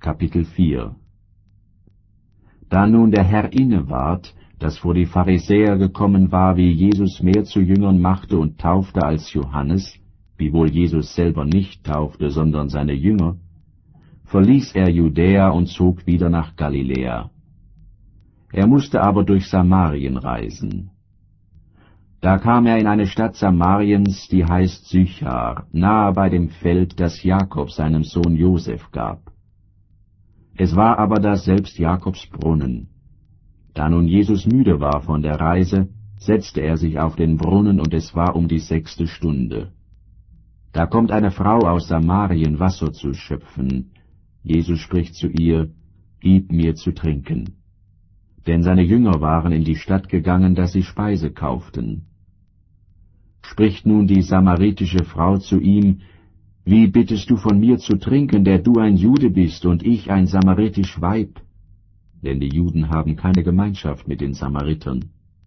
Kapitel 4. Da nun der Herr inneward, dass vor die Pharisäer gekommen war, wie Jesus mehr zu Jüngern machte und taufte als Johannes, wiewohl Jesus selber nicht taufte, sondern seine Jünger, verließ er Judäa und zog wieder nach Galiläa. Er musste aber durch Samarien reisen. Da kam er in eine Stadt Samariens, die heißt Sychar, nahe bei dem Feld, das Jakob seinem Sohn Josef gab. Es war aber daselbst Jakobs Brunnen. Da nun Jesus müde war von der Reise, setzte er sich auf den Brunnen, und es war um die 6. Stunde. Da kommt eine Frau aus Samarien Wasser zu schöpfen. Jesus spricht zu ihr, »Gib mir zu trinken.« Denn seine Jünger waren in die Stadt gegangen, dass sie Speise kauften. Spricht nun die samaritische Frau zu ihm, »Wie bittest du von mir zu trinken, der du ein Jude bist und ich ein samaritisch Weib?« Denn die Juden haben keine Gemeinschaft mit den Samaritern.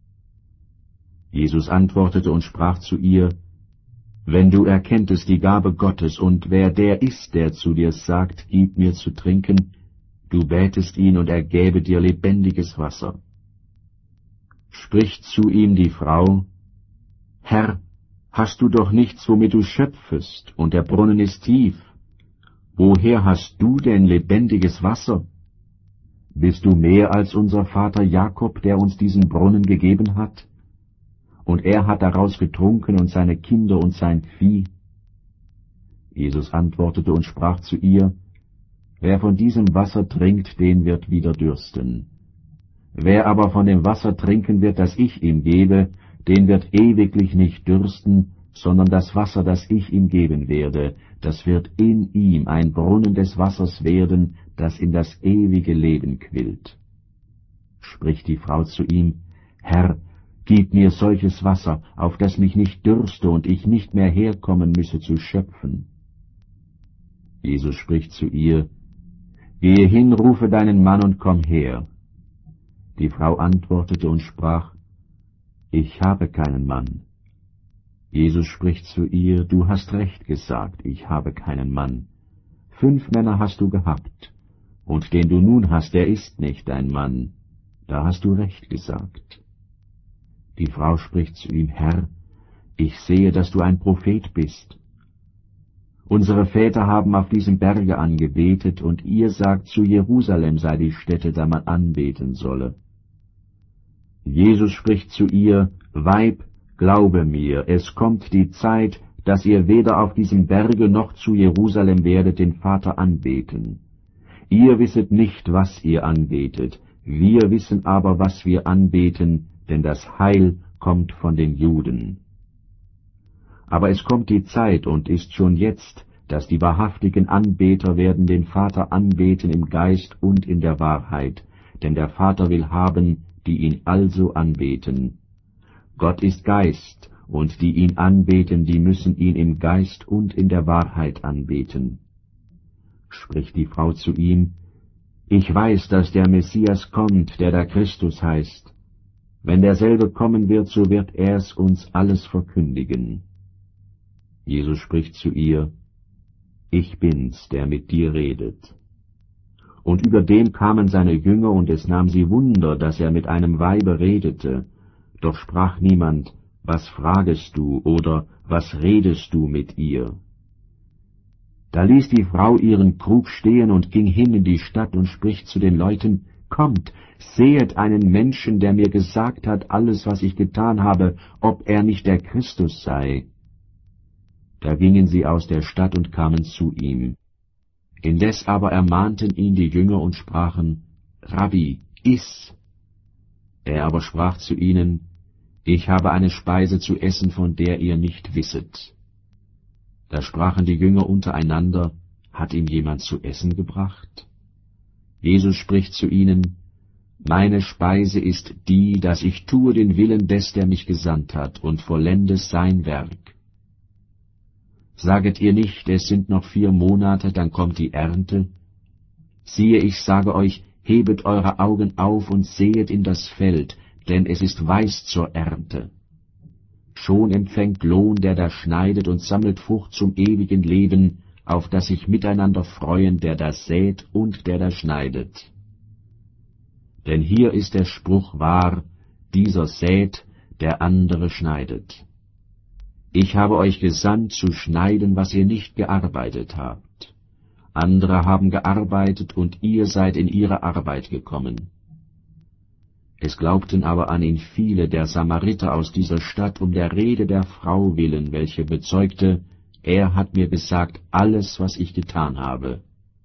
Jesus antwortete und sprach zu ihr, »Wenn du erkenntest die Gabe Gottes und wer der ist, der zu dir sagt, gib mir zu trinken, du bätest ihn und er gäbe dir lebendiges Wasser.« Spricht zu ihm die Frau, »Herr, hast du doch nichts, womit du schöpfest, und der Brunnen ist tief. Woher hast du denn lebendiges Wasser? Bist du mehr als unser Vater Jakob, der uns diesen Brunnen gegeben hat? Und er hat daraus getrunken und seine Kinder und sein Vieh.« Jesus antwortete und sprach zu ihr, »Wer von diesem Wasser trinkt, den wird wieder dürsten. Wer aber von dem Wasser trinken wird, das ich ihm gebe, den wird ewiglich nicht dürsten, sondern das Wasser, das ich ihm geben werde, das wird in ihm ein Brunnen des Wassers werden, das in das ewige Leben quillt.« Spricht die Frau zu ihm, »Herr, gib mir solches Wasser, auf das mich nicht dürste und ich nicht mehr herkommen müsse zu schöpfen.« Jesus spricht zu ihr, »Gehe hin, rufe deinen Mann und komm her.« Die Frau antwortete und sprach, »Ich habe keinen Mann.« Jesus spricht zu ihr, »Du hast recht gesagt, ich habe keinen Mann. 5 Männer hast du gehabt, und den du nun hast, der ist nicht dein Mann. Da hast du recht gesagt.« Die Frau spricht zu ihm, »Herr, ich sehe, dass du ein Prophet bist. Unsere Väter haben auf diesem Berge angebetet, und ihr sagt, zu Jerusalem sei die Stätte, da man anbeten solle.« Jesus spricht zu ihr, »Weib, glaube mir, es kommt die Zeit, dass ihr weder auf diesem Berge noch zu Jerusalem werdet den Vater anbeten. Ihr wisset nicht, was ihr anbetet, wir wissen aber, was wir anbeten, denn das Heil kommt von den Juden. Aber es kommt die Zeit und ist schon jetzt, dass die wahrhaftigen Anbeter werden den Vater anbeten im Geist und in der Wahrheit, denn der Vater will haben, die ihn also anbeten. Gott ist Geist, und die ihn anbeten, die müssen ihn im Geist und in der Wahrheit anbeten.« Spricht die Frau zu ihm, »Ich weiß, dass der Messias kommt, der da Christus heißt. Wenn derselbe kommen wird, so wird er es uns alles verkündigen.« Jesus spricht zu ihr, »Ich bin's, der mit dir redet.« Und über dem kamen seine Jünger, und es nahm sie Wunder, dass er mit einem Weibe redete. Doch sprach niemand, »Was fragest du?« oder »Was redest du mit ihr?« Da ließ die Frau ihren Krug stehen und ging hin in die Stadt und spricht zu den Leuten, »Kommt, sehet einen Menschen, der mir gesagt hat, alles, was ich getan habe, ob er nicht der Christus sei.« Da gingen sie aus der Stadt und kamen zu ihm. Indes aber ermahnten ihn die Jünger und sprachen, »Rabbi, iss!« Er aber sprach zu ihnen, »Ich habe eine Speise zu essen, von der ihr nicht wisset.« Da sprachen die Jünger untereinander, »Hat ihm jemand zu essen gebracht?« Jesus spricht zu ihnen, »Meine Speise ist die, dass ich tue den Willen des, der mich gesandt hat, und vollende sein Werk. Saget ihr nicht, es sind noch 4 Monate, dann kommt die Ernte? Siehe, ich sage euch, hebet eure Augen auf und sehet in das Feld, denn es ist weiß zur Ernte. Schon empfängt Lohn, der da schneidet und sammelt Frucht zum ewigen Leben, auf dass sich miteinander freuen, der da sät und der da schneidet. Denn hier ist der Spruch wahr, dieser sät, der andere schneidet. Ich habe euch gesandt, zu schneiden, was ihr nicht gearbeitet habt. Andere haben gearbeitet, und ihr seid in ihre Arbeit gekommen. Es glaubten aber an ihn viele der Samariter aus dieser Stadt um der Rede der Frau willen, welche bezeugte, er hat mir gesagt alles, was ich getan habe.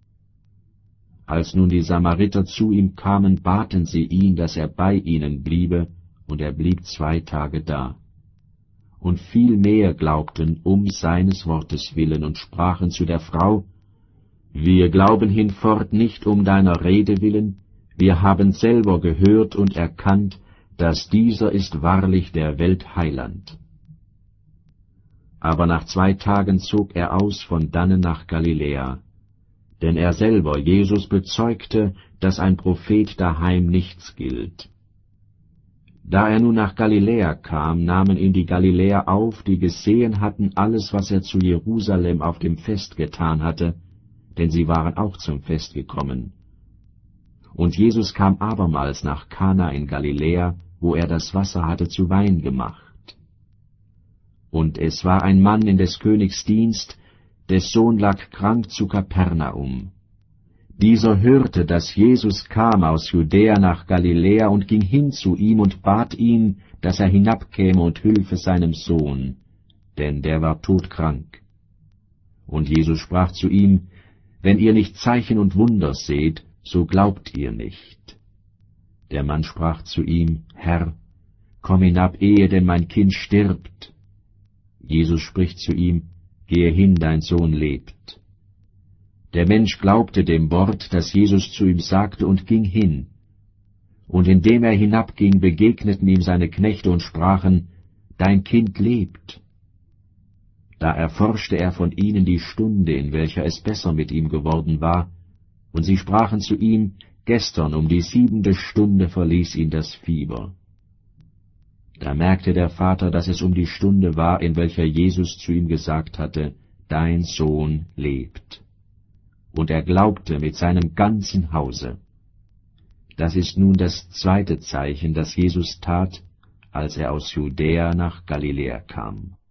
Als nun die Samariter zu ihm kamen, baten sie ihn, dass er bei ihnen bliebe, und er blieb 2 Tage da. Und viel mehr glaubten um seines Wortes willen und sprachen zu der Frau, wir glauben hinfort nicht um deiner Rede willen, wir haben selber gehört und erkannt, dass dieser ist wahrlich der Welt Heiland. Aber nach 2 Tagen zog er aus von dannen nach Galiläa, denn er selber, Jesus, bezeugte, dass ein Prophet daheim nichts gilt. Da er nun nach Galiläa kam, nahmen ihn die Galiläer auf, die gesehen hatten alles, was er zu Jerusalem auf dem Fest getan hatte, denn sie waren auch zum Fest gekommen. Und Jesus kam abermals nach Kana in Galiläa, wo er das Wasser hatte zu Wein gemacht. Und es war ein Mann in des Königs Dienst, des Sohn lag krank zu Kapernaum. Dieser hörte, dass Jesus kam aus Judäa nach Galiläa und ging hin zu ihm und bat ihn, dass er hinabkäme und hülfe seinem Sohn, denn der war todkrank. Und Jesus sprach zu ihm, wenn ihr nicht Zeichen und Wunder seht, so glaubt ihr nicht. Der Mann sprach zu ihm, Herr, komm hinab, ehe denn mein Kind stirbt. Jesus spricht zu ihm, gehe hin, dein Sohn lebt. Der Mensch glaubte dem Wort, das Jesus zu ihm sagte, und ging hin. Und indem er hinabging, begegneten ihm seine Knechte und sprachen, dein Kind lebt. Da erforschte er von ihnen die Stunde, in welcher es besser mit ihm geworden war, und sie sprachen zu ihm, gestern um die 7. Stunde verließ ihn das Fieber. Da merkte der Vater, dass es um die Stunde war, in welcher Jesus zu ihm gesagt hatte, dein Sohn lebt. Und er glaubte mit seinem ganzen Hause. Das ist nun das 2. Zeichen, das Jesus tat, als er aus Judäa nach Galiläa kam.